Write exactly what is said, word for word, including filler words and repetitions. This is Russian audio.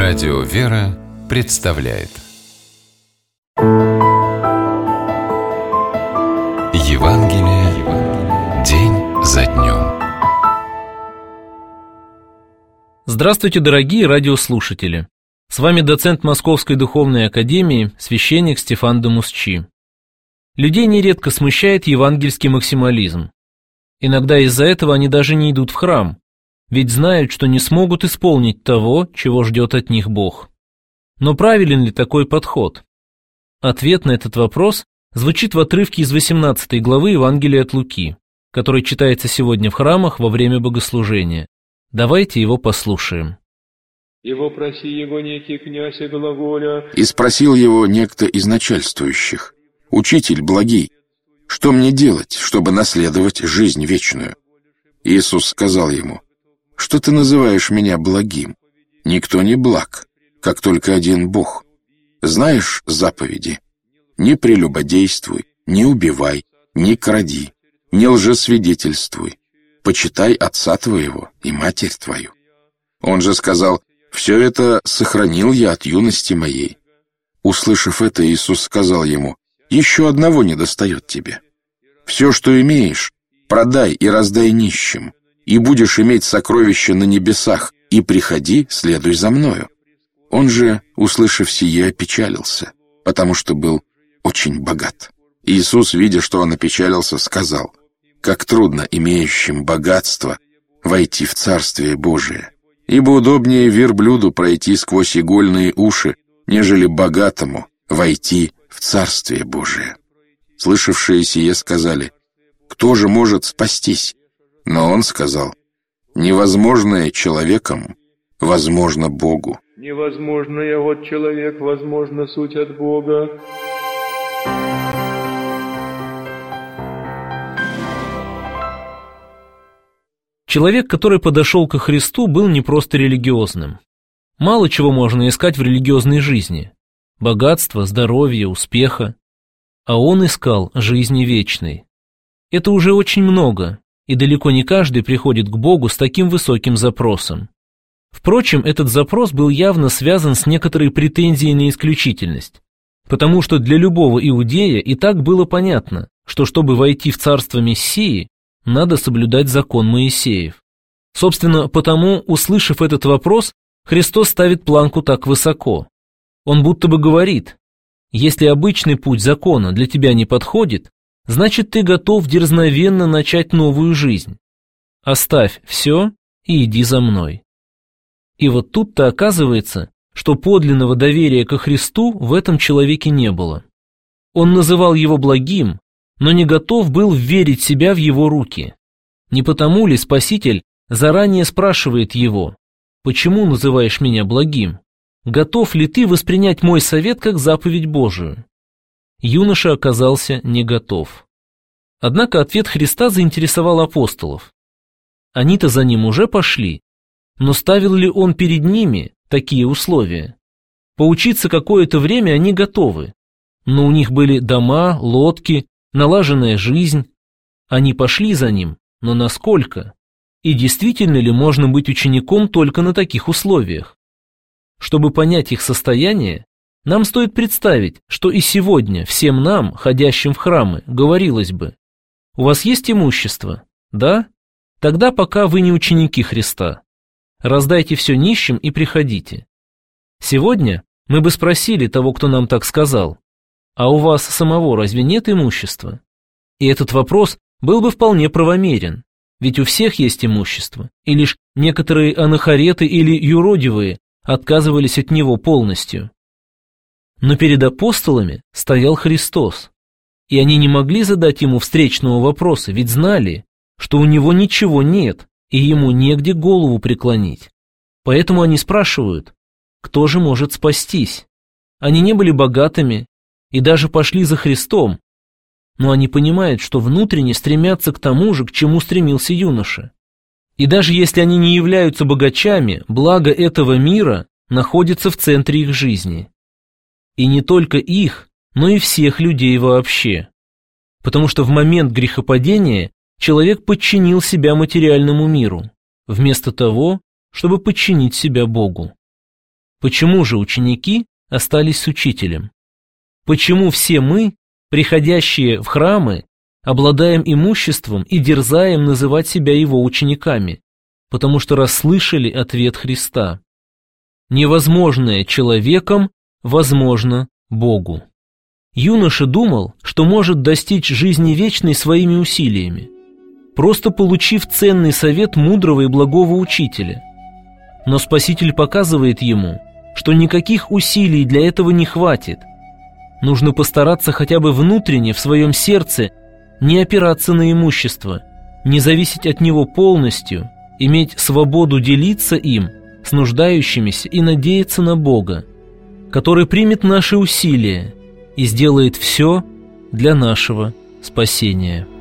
Радио «Вера» представляет Евангелие день за днем. Здравствуйте, дорогие радиослушатели! С вами доцент Московской духовной академии, священник Стефан Дамусчи. Людей нередко смущает евангельский максимализм. Иногда из-за этого они даже не идут в храм, ведь знают, что не смогут исполнить того, чего ждет от них Бог. Но правилен ли такой подход? Ответ на этот вопрос звучит в отрывке из восемнадцатой главы Евангелия от Луки, который читается сегодня в храмах во время богослужения. Давайте его послушаем. «Его проси его некий князь и глаголя». И спросил его некто из начальствующих: «Учитель благий, что мне делать, чтобы наследовать жизнь вечную?» Иисус сказал ему: «Что ты называешь меня благим? Никто не благ, как только один Бог. Знаешь заповеди? Не прелюбодействуй, не убивай, не кради, не лжесвидетельствуй, почитай отца твоего и матерь твою». Он же сказал: «Все это сохранил я от юности моей». Услышав это, Иисус сказал ему: «Еще одного недостает тебе. Все, что имеешь, продай и раздай нищим, и будешь иметь сокровища на небесах, и приходи, следуй за мною». Он же, услышав сие, опечалился, потому что был очень богат. Иисус, видя, что он опечалился, сказал: «Как трудно имеющим богатство войти в Царствие Божие, ибо удобнее верблюду пройти сквозь игольные уши, нежели богатому войти в Царствие Божие». Слышавшие сие сказали: «Кто же может спастись?» Но он сказал: «Невозможное человеком возможно Богу». «Невозможное от человек, возможно суть от Бога». Человек, который подошел ко Христу, был не просто религиозным. Мало чего можно искать в религиозной жизни: богатства, здоровья, успеха. А он искал жизни вечной. Это уже очень много, и далеко не каждый приходит к Богу с таким высоким запросом. Впрочем, этот запрос был явно связан с некоторой претензией на исключительность, потому что для любого иудея и так было понятно, что чтобы войти в царство Мессии, надо соблюдать закон Моисеев. Собственно, потому, услышав этот вопрос, Христос ставит планку так высоко. Он будто бы говорит: если обычный путь закона для тебя не подходит, значит, ты готов дерзновенно начать новую жизнь. Оставь все и иди за мной. И вот тут-то оказывается, что подлинного доверия ко Христу в этом человеке не было. Он называл его благим, но не готов был вверить себя в его руки. Не потому ли Спаситель заранее спрашивает его: «Почему называешь меня благим? Готов ли ты воспринять мой совет как заповедь Божию?» Юноша оказался не готов. Однако ответ Христа заинтересовал апостолов. Они-то за ним уже пошли, но ставил ли он перед ними такие условия? Поучиться какое-то время они готовы, но у них были дома, лодки, налаженная жизнь. Они пошли за ним, но насколько? И действительно ли можно быть учеником только на таких условиях? Чтобы понять их состояние, нам стоит представить, что и сегодня всем нам, ходящим в храмы, говорилось бы: у вас есть имущество? Да? Тогда пока вы не ученики Христа. Раздайте все нищим и приходите. Сегодня мы бы спросили того, кто нам так сказал: а у вас самого разве нет имущества? И этот вопрос был бы вполне правомерен, ведь у всех есть имущество, и лишь некоторые анахареты или юродивые отказывались от него полностью. Но перед апостолами стоял Христос, и они не могли задать ему встречного вопроса, ведь знали, что у него ничего нет, и ему негде голову преклонить. Поэтому они спрашивают: кто же может спастись? Они не были богатыми и даже пошли за Христом, но они понимают, что внутренне стремятся к тому же, к чему стремился юноша. И даже если они не являются богачами, благо этого мира находится в центре их жизни. И не только их, но и всех людей вообще. Потому что в момент грехопадения человек подчинил себя материальному миру, вместо того, чтобы подчинить себя Богу. Почему же ученики остались с учителем? Почему все мы, приходящие в храмы, обладаем имуществом и дерзаем называть себя его учениками? Потому что расслышали ответ Христа. Невозможное человеком возможно Богу. Юноша думал, что может достичь жизни вечной своими усилиями, просто получив ценный совет мудрого и благого учителя. Но Спаситель показывает ему, что никаких усилий для этого не хватит. Нужно постараться хотя бы внутренне в своем сердце не опираться на имущество, не зависеть от него полностью, иметь свободу делиться им с нуждающимися и надеяться на Бога, который примет наши усилия и сделает все для нашего спасения.